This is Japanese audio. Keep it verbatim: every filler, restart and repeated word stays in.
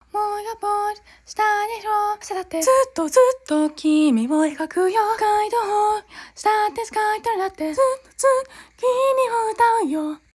もうがぼー下にろさだってずっとずっと君を描くよ街道したってスカイトラってずっとずっと君を歌うよ